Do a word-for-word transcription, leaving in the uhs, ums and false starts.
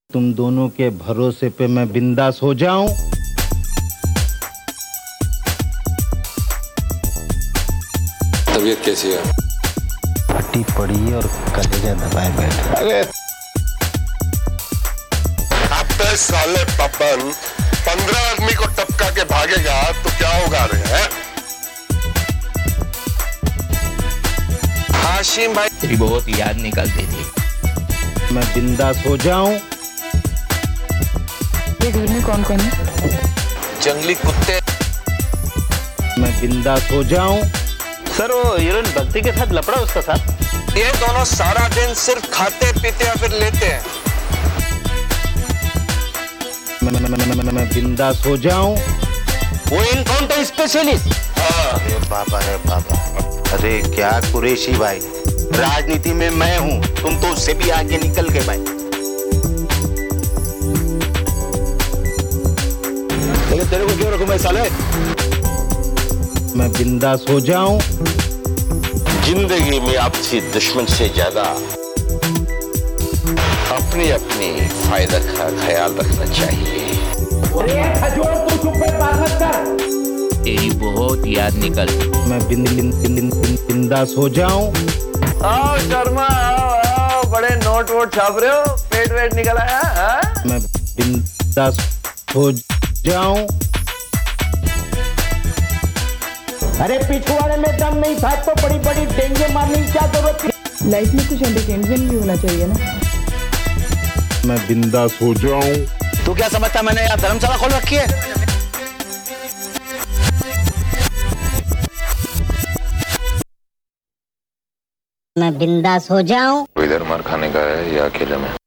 तुम दोनों के भरोसे पे मैं बिंदास हो जाऊं। तबीयत कैसी है? फटी पड़ी और कलेजा दबाए बैठे। अरे अबे साले पपन, पंद्रह आदमी को टपका के भागेगा तो क्या होगा रे? हैं? हाशिम भाई तेरी बहुत याद निकलती थी। मैं बिंदास हो जाऊं। ये घर में कौन कौन है? जंगली कुत्ते। मैं बिंदास हो जाऊं। सर वो हीरोइन भक्ति के साथ लपड़ा उसका साथ। ये दोनों सारा दिन सिर्फ खाते पीते या फिर लेते हैं। मैं, मैं, मैं, मैं, मैं बिंदास हो जाऊं। वो इनकाउंटर स्पेशलिस्ट। अरे बाबा रे बाबा, अरे क्या कुरैशी भाई, राजनीति में मैं हूँ, तुम तो उससे भी आगे निकल गए भाई। लेकिन तेरे को क्यों रखूं मैं साले? मैं बिंदास हो जाऊं। जिंदगी में आपसी दुश्मन से ज्यादा अपनी अपनी फायदा का ख्याल रखना चाहिए। तेरी बहुत याद निकल। मैं बिन, बिन, बिन, बिन, बिन, बिंदास हो जाऊं। आओ शर्मा आओ आओ, बड़े नोट वोट छाप रहे हो, पेट वेट निकल आया हाँ? मैं बिंदास हो जाऊं। अरे पिछवाड़े में दम नहीं था तो बड़ी बड़ी डेंगे मारने की क्या जरूरत थी? लाइफ में कुछ एंटरटेनमेंट भी होना चाहिए ना। मैं बिंदास हो जाऊं। तू क्या समझता मैंने यहाँ धर्मशाला खोल रखी है? मैं बिंदास हो जाऊं। इधर मार खाने का है या अकेले में?